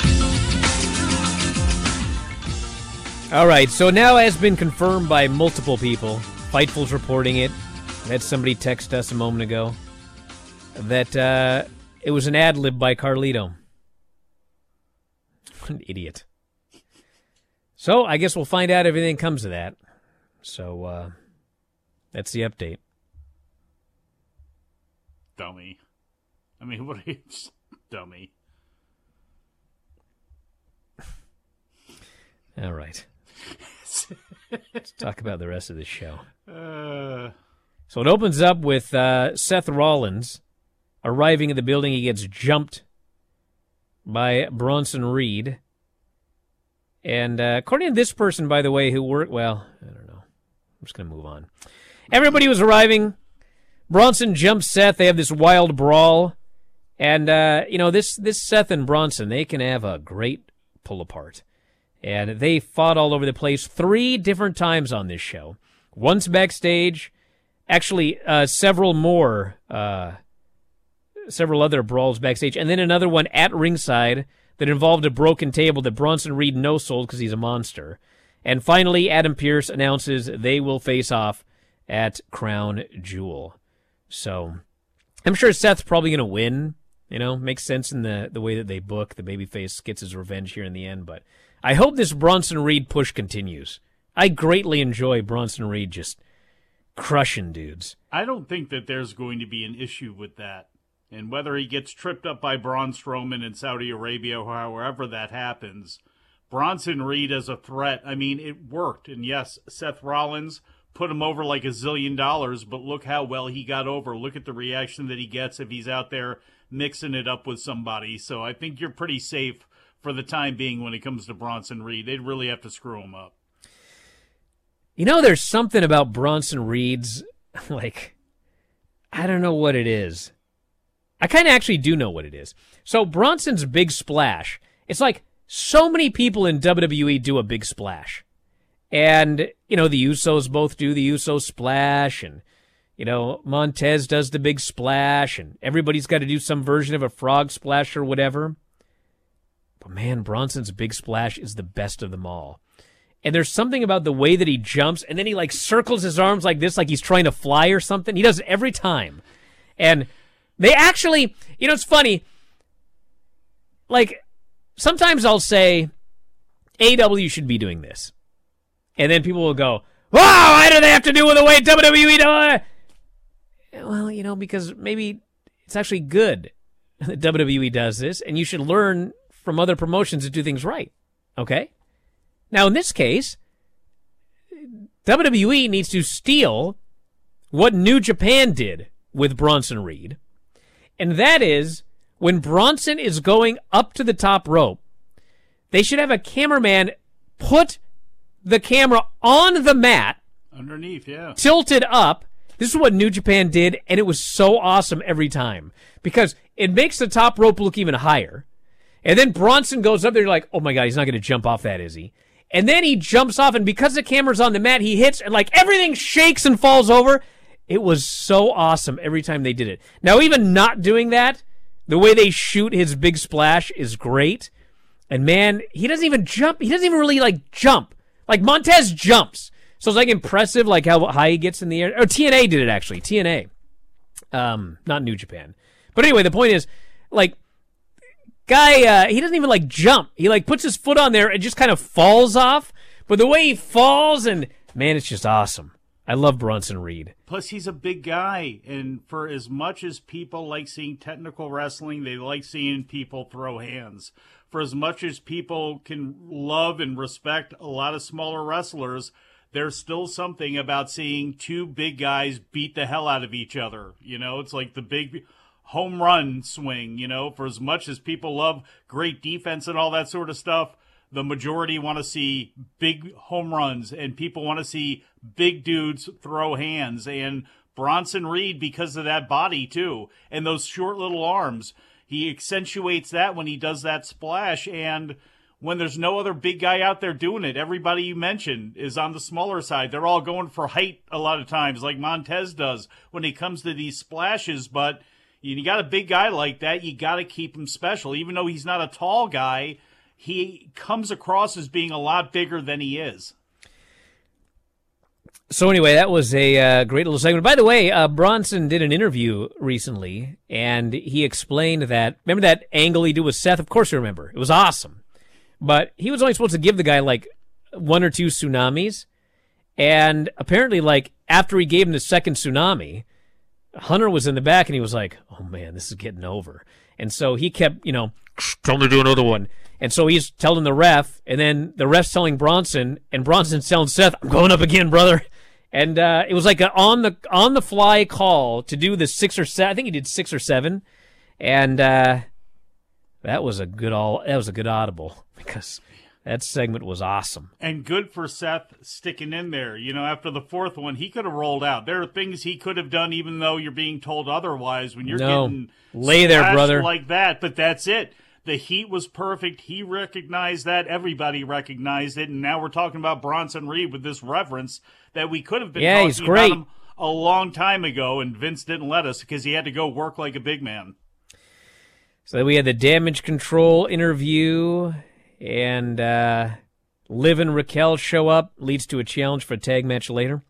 All right, so now has been confirmed by multiple people. Fightful's reporting it. I had somebody text us a moment ago that uh, it was an ad lib by Carlito. What an idiot. So I guess we'll find out if anything comes of that. So uh, that's the update. Dummy. I mean, what are you... Dummy. All right. Let's talk about the rest of the show. Uh... So it opens up with uh, Seth Rollins arriving at the building. He gets jumped by Bronson Reed. And uh, according to this person, by the way, who worked, well, I don't know. I'm just going to move on. Everybody was arriving. Bronson jumps Seth. They have this wild brawl. And, uh, you know, this, this Seth and Bronson, they can have a great pull apart. And they fought all over the place three different times on this show. Once backstage. Actually, uh, several more, uh, several other brawls backstage, and then another one at ringside that involved a broken table that Bronson Reed no-sold because he's a monster. And finally, Adam Pearce announces they will face off at Crown Jewel. So, I'm sure Seth's probably going to win. You know, makes sense in the, the way that they book. The babyface gets his revenge here in the end, but I hope this Bronson Reed push continues. I greatly enjoy Bronson Reed just crushing dudes. I don't think that there's going to be an issue with that. And whether he gets tripped up by Braun Strowman in Saudi Arabia or however that happens, Bronson Reed as a threat, I mean, it worked. And yes, Seth Rollins put him over like a zillion dollars, but look how well he got over. Look at the reaction that he gets if he's out there mixing it up with somebody. So I think you're pretty safe for the time being when it comes to Bronson Reed. They'd really have to screw him up. You know, there's something about Bronson Reed's, like, I don't know what it is. I kind of actually do know what it is. So Bronson's big splash, it's like so many people in W W E do a big splash. And, you know, the Usos both do the Usos splash, and, you know, Montez does the big splash, and everybody's got to do some version of a frog splash or whatever. But, man, Bronson's big splash is the best of them all. And there's something about the way that he jumps, and then he, like, circles his arms like this, like he's trying to fly or something. He does it every time. And they actually, you know, it's funny. Like, sometimes I'll say, A E W should be doing this. And then people will go, wow, why do they have to do with the way W W E does? Well, you know, because maybe it's actually good that W W E does this, and you should learn from other promotions to do things right. Okay? Now, in this case, W W E needs to steal what New Japan did with Bronson Reed. And that is, when Bronson is going up to the top rope, they should have a cameraman put the camera on the mat. Underneath, yeah. Tilted up. This is what New Japan did, and it was so awesome every time. Because it makes the top rope look even higher. And then Bronson goes up there, you're like, oh my God, he's not going to jump off that, is he? And then he jumps off, and because the camera's on the mat, he hits, and like everything shakes and falls over. It was so awesome every time they did it. Now, even not doing that, the way they shoot his big splash is great. And man, he doesn't even jump. He doesn't even really like jump. Like Montez jumps. So it's like impressive, like how high he gets in the air. Oh, T N A did it actually. T N A. Um, not New Japan. But anyway, the point is, like, guy, uh, he doesn't even like jump. He like puts his foot on there and just kind of falls off. But the way he falls, and man, it's just awesome. I love Bronson Reed. Plus, he's a big guy, and for as much as people like seeing technical wrestling, they like seeing people throw hands. for as much as people can love and respect a lot of smaller wrestlers, there's still something about seeing two big guys beat the hell out of each other. You know, it's like the big home run swing, you know, for as much as people love great defense and all that sort of stuff, the majority want to see big home runs, and people want to see big dudes throw hands. And Bronson Reed, because of that body too, and those short little arms, he accentuates that when he does that splash. And when there's no other big guy out there doing it, everybody you mentioned is on the smaller side. They're all going for height a lot of times, like Montez does when he comes to these splashes. But you got a big guy like that, you got to keep him special. Even though he's not a tall guy, he comes across as being a lot bigger than he is. So anyway, that was a uh, great little segment. By the way, uh, Bronson did an interview recently, and he explained that, remember that angle he did with Seth? Of course you remember. It was awesome. But he was only supposed to give the guy like one or two tsunamis. And apparently, like, after he gave him the second tsunami, Hunter was in the back and he was like, oh man, this is getting over. And so he kept, you know, tell him to do another one. And so he's telling the ref, and then the ref's telling Bronson, and Bronson's telling Seth, I'm going up again, brother. And uh, it was like a on the on the fly call to do the six or seven. I think he did six or seven. And uh, that was a good all. That was a good audible, because that segment was awesome. And good for Seth sticking in there. You know, after the fourth one, he could have rolled out. There are things he could have done even though you're being told otherwise when you're no. getting lay there, brother, like that. But that's it. The heat was perfect. He recognized that. Everybody recognized it. And now we're talking about Bronson Reed with this reference that we could have been yeah, talking he's great. about him a long time ago, and Vince didn't let us because he had to go work like a big man. So then we had the Damage Control interview, and uh, Liv and Raquel show up, leads to a challenge for a tag match later.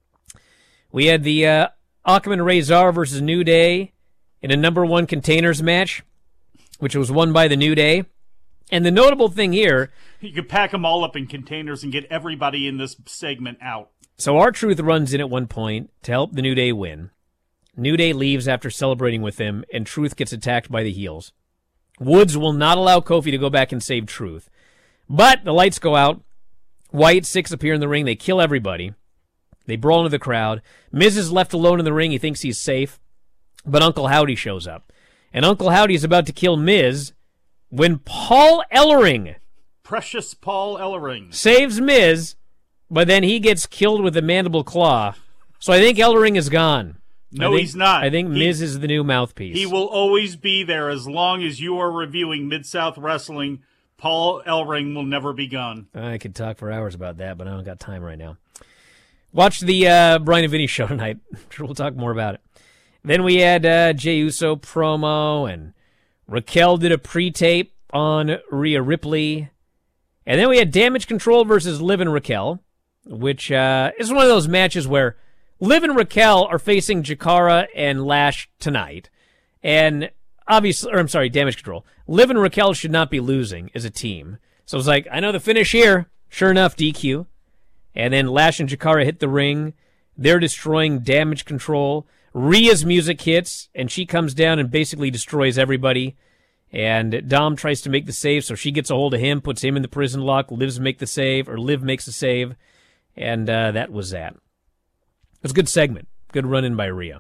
We had the uh, Akam and Razor versus New Day in a number one containers match, which was won by the New Day. And the notable thing here, you could pack them all up in containers and get everybody in this segment out. So R-Truth runs in at one point to help the New Day win. New Day leaves after celebrating with him, and Truth gets attacked by the heels. Woods will not allow Kofi to go back and save Truth. But the lights go out. White, Six appear in the ring. They kill everybody. They brawl into the crowd. Miz is left alone in the ring. He thinks he's safe. But Uncle Howdy shows up. And Uncle Howdy is about to kill Miz when Paul Ellering, precious Paul Ellering, saves Miz, but then he gets killed with a mandible claw. So I think Ellering is gone. No, think, he's not. I think he, Miz is the new mouthpiece. He will always be there as long as you are reviewing Mid-South Wrestling. Paul Ellering will never be gone. I could talk for hours about that, but I don't got time right now. Watch the uh, Brian and Vinny show tonight. I'm sure we'll talk more about it. Then we had uh, Jey Uso promo, and Raquel did a pre-tape on Rhea Ripley. And then we had Damage Control versus Liv and Raquel, which uh, is one of those matches where Liv and Raquel are facing Jakara and Lash tonight. And obviously, or I'm sorry, Damage Control. Liv and Raquel should not be losing as a team. So it's like, I know the finish here. Sure enough, D Q. And then Lash and Jakara hit the ring. They're destroying Damage Control. Rhea's music hits, and she comes down and basically destroys everybody. And Dom tries to make the save, so she gets a hold of him, puts him in the prison lock. Liv's make the save, or Liv makes the save. And uh, that was that. It was a good segment. Good run-in by Rhea.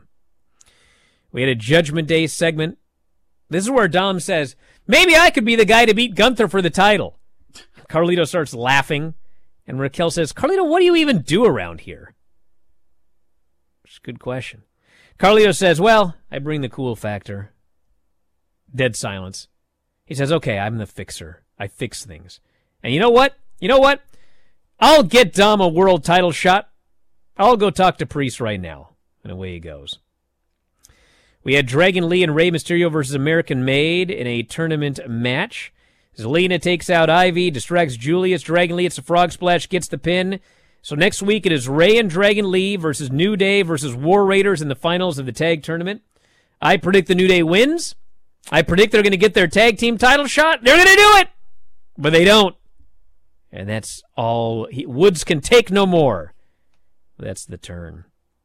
We had a Judgment Day segment. This is where Dom says, maybe I could be the guy to beat Gunther for the title. Carlito starts laughing, and Raquel says, Carlito, what do you even do around here? It's a good question. Carlito says, well, I bring the cool factor. Dead silence. He says, okay, I'm the fixer. I fix things. And you know what? You know what? I'll get Dom a world title shot. I'll go talk to Priest right now. And away he goes. We had Dragon Lee and Rey Mysterio versus American Made in a tournament match. Zelina takes out Ivy, distracts Julius. Dragon Lee, it's a frog splash, gets the pin. So next week it is Rey and Dragon Lee versus New Day versus War Raiders in the finals of the tag tournament. I predict the New Day wins. I predict they're going to get their tag team title shot. They're going to do it! But they don't. And that's all. He, Woods can take no more. That's the turn.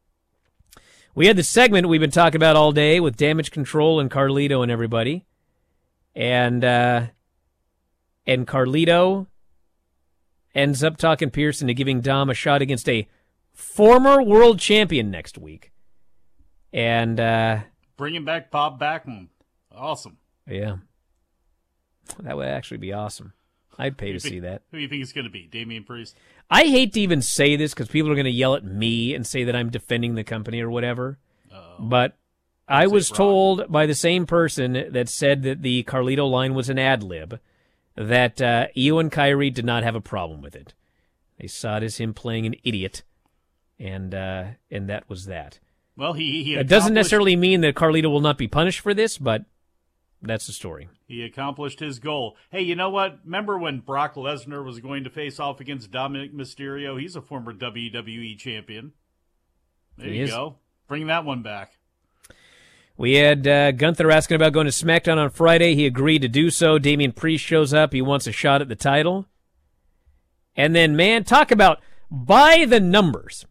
We had the segment we've been talking about all day with Damage Control and Carlito and everybody. And uh, and Carlito ends up talking Pierce into giving Dom a shot against a former world champion next week. And, uh... bringing back Bob Backlund. Awesome. Yeah. That would actually be awesome. I'd pay to think, see that. Who do you think it's going to be? Damian Priest? I hate to even say this because people are going to yell at me and say that I'm defending the company or whatever. Uh-oh. But I was told by the same person that said that the Carlito line was an ad lib that uh, Io and Kyrie did not have a problem with it. They saw it as him playing an idiot, and uh, and that was that. Well, he, he it doesn't necessarily mean that Carlito will not be punished for this, but that's the story. He accomplished his goal. Hey, you know what? Remember when Brock Lesnar was going to face off against Dominic Mysterio? He's a former W W E champion. There he you is. go. Bring that one back. We had uh, Gunther asking about going to SmackDown on Friday. He agreed to do so. Damian Priest shows up. He wants a shot at the title. And then, man, talk about by the numbers.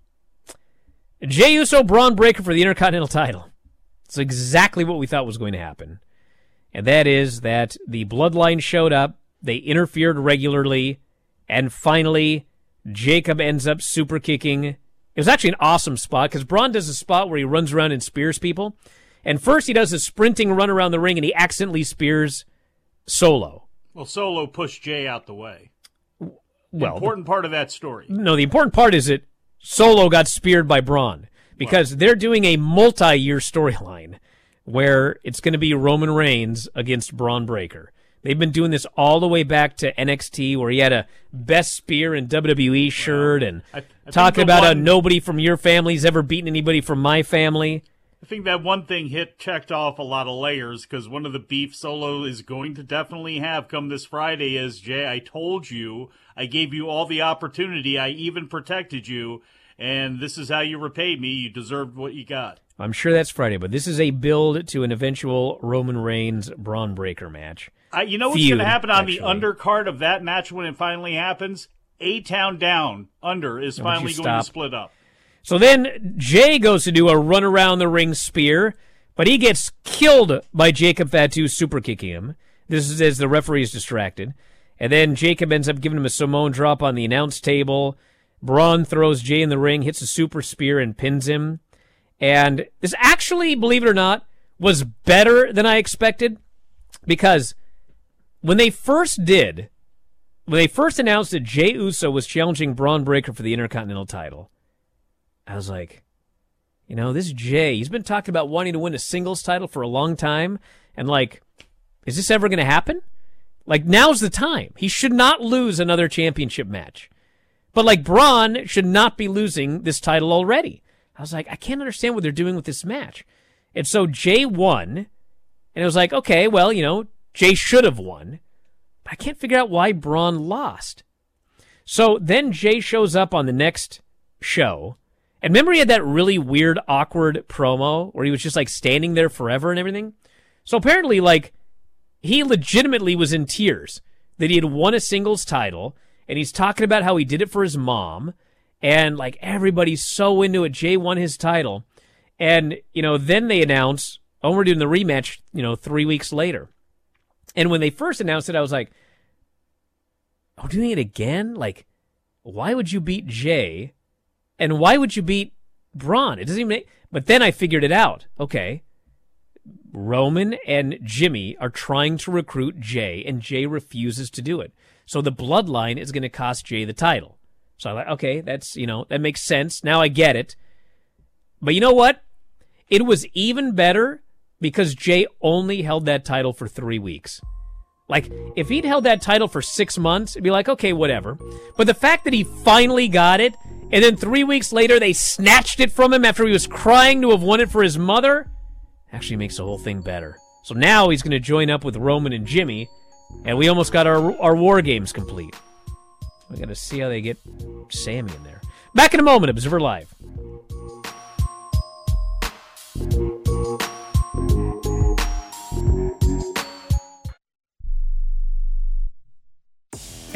Jey Uso, Braun Breaker for the Intercontinental title. It's exactly what we thought was going to happen. And that is that the Bloodline showed up, they interfered regularly, and finally, Jacob ends up super kicking. It was actually an awesome spot, because Braun does a spot where he runs around and spears people. And first he does a sprinting run around the ring, and he accidentally spears Solo. Well, Solo pushed Jay out the way. Well, important part of that story. No, the important part is that Solo got speared by Braun, because well, they're doing a multi-year storyline where it's going to be Roman Reigns against Braun Breaker. They've been doing this all the way back to N X T, where he had a best spear in W W E shirt, and I, I talking about one, how nobody from your family's ever beaten anybody from my family. I think that one thing hit checked off a lot of layers, because one of the beef Solo is going to definitely have come this Friday is, Jay, I told you, I gave you all the opportunity, I even protected you, and this is how you repaid me. You deserved what you got. I'm sure that's Friday, but this is a build to an eventual Roman Reigns Braun Breaker match. I, you know what's going to happen on actually. the undercard of that match when it finally happens? A-Town Down under is no, finally going to split up. So then Jay goes to do a run around the ring spear, but he gets killed by Jacob Fatu super kicking him. This is as the referee is distracted. And then Jacob ends up giving him a Samoan drop on the announce table. Braun throws Jay in the ring, hits a super spear, and pins him. And this actually, believe it or not, was better than I expected, because when they first did, when they first announced that Jey Uso was challenging Braun Breaker for the Intercontinental title, I was like, you know, this Jay, he's been talking about wanting to win a singles title for a long time, and like, is this ever going to happen? Like, now's the time. He should not lose another championship match. But like, Braun should not be losing this title already. I was like, I can't understand what they're doing with this match. And so Jay won, and it was like, okay, well, you know, Jay should have won, but I can't figure out why Braun lost. So then Jay shows up on the next show, and remember he had that really weird, awkward promo where he was just like standing there forever and everything? So apparently, like, he legitimately was in tears that he had won a singles title, and he's talking about how he did it for his mom, and like everybody's so into it. Jay won his title. And, you know, then they announce, oh, we're doing the rematch, you know, three weeks later. And when they first announced it, I was like, oh, doing it again? Like, why would you beat Jay? And why would you beat Braun? It doesn't even make... But then I figured it out. Okay. Roman and Jimmy are trying to recruit Jay, and Jay refuses to do it. So the bloodline is going to cost Jay the title. So I'm like, okay, that's, you know, that makes sense. Now I get it. But you know what? It was even better because Jay only held that title for three weeks. Like, if he'd held that title for six months, it'd be like, okay, whatever. But the fact that he finally got it, and then three weeks later they snatched it from him after he was crying to have won it for his mother, actually makes the whole thing better. So now he's going to join up with Roman and Jimmy, and we almost got our, our War Games complete. We got to see how they get Sammy in there. Back in a moment, Observer Live.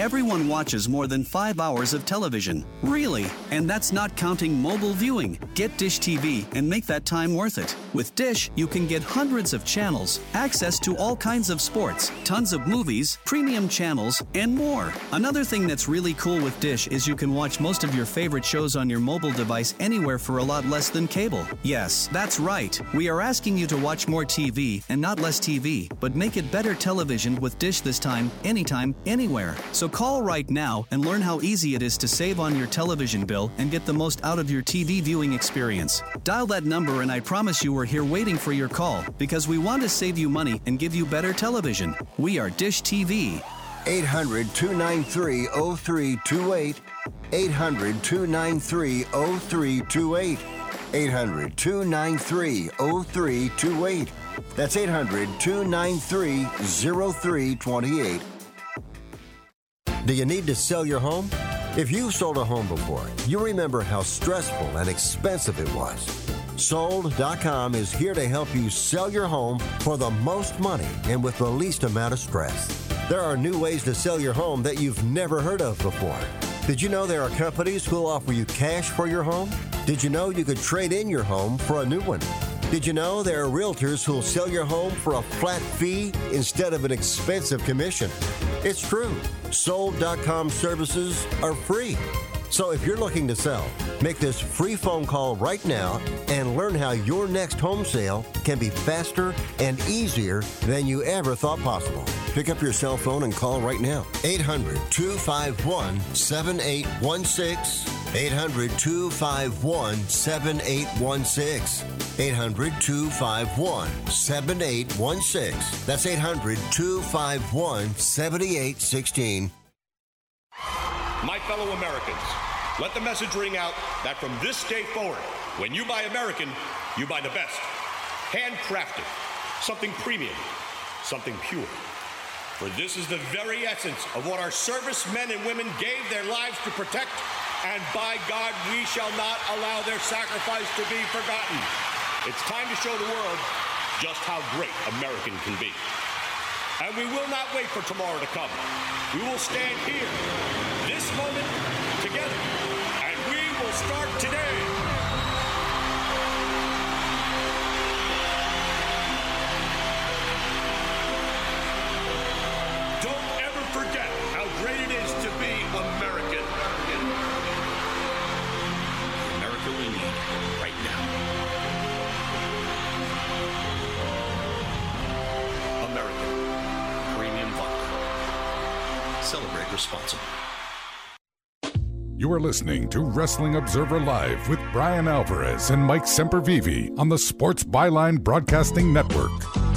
Everyone watches more than five hours of television. Really? And that's not counting mobile viewing. Get Dish T V and make that time worth it. With Dish, you can get hundreds of channels, access to all kinds of sports, tons of movies, premium channels, and more. Another thing that's really cool with Dish is you can watch most of your favorite shows on your mobile device anywhere for a lot less than cable. Yes, that's right. We are asking you to watch more T V and not less T V, but make it better television with Dish this time, anytime, anywhere. So call right now and learn how easy it is to save on your television bill and get the most out of your T V viewing experience. Dial that number and I promise you we're here waiting for your call because we want to save you money and give you better television. We are Dish T V. eight hundred, two nine three, oh three two eight. eight hundred, two nine three, oh three two eight. eight hundred, two nine three, oh three two eight. That's eight hundred, two nine three, oh three two eight. Do you need to sell your home? If you've sold a home before, you remember how stressful and expensive it was. Sold dot com is here to help you sell your home for the most money and with the least amount of stress. There are new ways to sell your home that you've never heard of before. Did you know there are companies who'll offer you cash for your home? Did you know you could trade in your home for a new one? Did you know there are realtors who'll sell your home for a flat fee instead of an expensive commission? It's true. Sold dot com services are free. So if you're looking to sell, make this free phone call right now and learn how your next home sale can be faster and easier than you ever thought possible. Pick up your cell phone and call right now. eight hundred, two five one, seven eight one six. eight hundred, two five one, seven eight one six. eight hundred, two five one, seven eight one six. That's eight hundred, two five one, seven eight one six. My fellow Americans, let the message ring out that from this day forward, when you buy American, you buy the best. Handcrafted, something premium, something pure. For this is the very essence of what our servicemen and women gave their lives to protect, and by God, we shall not allow their sacrifice to be forgotten. It's time to show the world just how great American can be. And we will not wait for tomorrow to come. We will stand here, this moment, together, and we will start today. Don't ever forget how great it is to be American. America we need right now. American Premium Vodka. Celebrate responsibly. You are listening to Wrestling Observer Live with Brian Alvarez and Mike Sempervive on the Sports Byline Broadcasting Network.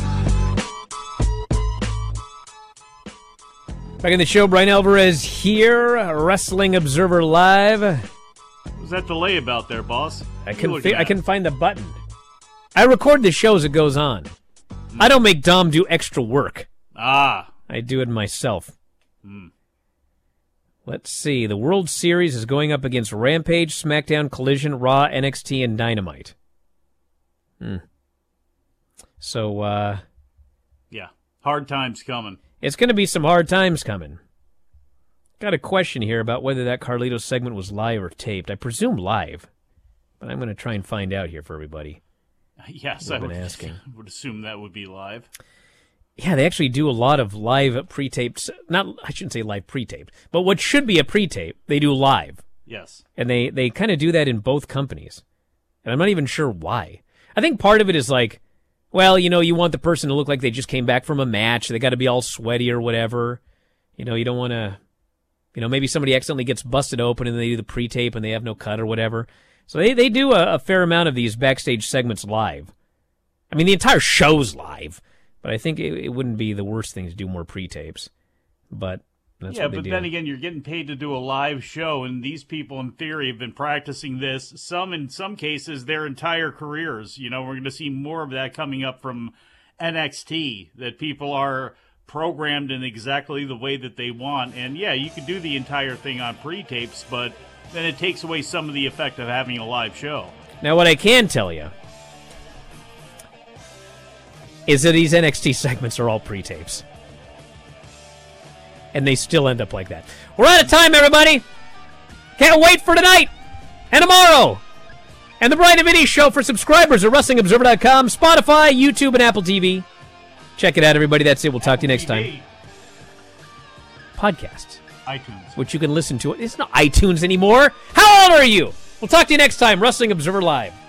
Back in the show, Brian Alvarez here, Wrestling Observer Live. What was that delay about there, boss? I couldn't, fi- I couldn't find the button. I record the show as it goes on. Mm. I don't make Dom do extra work. Ah. I do it myself. Mm. Let's see. The World Series is going up against Rampage, SmackDown, Collision, Raw, N X T, and Dynamite. Hmm. So, uh... yeah, hard times coming. It's going to be some hard times coming. Got a question here about whether that Carlitos segment was live or taped. I presume live, but I'm going to try and find out here for everybody. Yes, I would, asking. would assume that would be live. Yeah, they actually do a lot of live pre-taped, not, I shouldn't say live pre-taped, but what should be a pre-tape, they do live. Yes. And they, they kind of do that in both companies. And I'm not even sure why. I think part of it is like, well, you know, you want the person to look like they just came back from a match. They got to be all sweaty or whatever. You know, you don't want to, you know, maybe somebody accidentally gets busted open and they do the pre-tape and they have no cut or whatever. So they, they do a, a fair amount of these backstage segments live. I mean, the entire show's live. But I think it, it wouldn't be the worst thing to do more pre-tapes. But that's yeah, what they but do. then again, you're getting paid to do a live show, and these people, in theory, have been practicing this, some in some cases, their entire careers. You know, we're going to see more of that coming up from N X T, that people are programmed in exactly the way that they want. And, yeah, you could do the entire thing on pre-tapes, but then it takes away some of the effect of having a live show. Now, what I can tell you is that these N X T segments are all pre-tapes. And they still end up like that. We're out of time, everybody. Can't wait for tonight and tomorrow. And the Brian and Vinny Show for subscribers at Wrestling Observer dot com, Spotify, YouTube, and Apple T V. Check it out, everybody. That's it. We'll talk to you next time. Podcasts. iTunes. Which you can listen to. It's not iTunes anymore. How old are you? We'll talk to you next time. Wrestling Observer Live.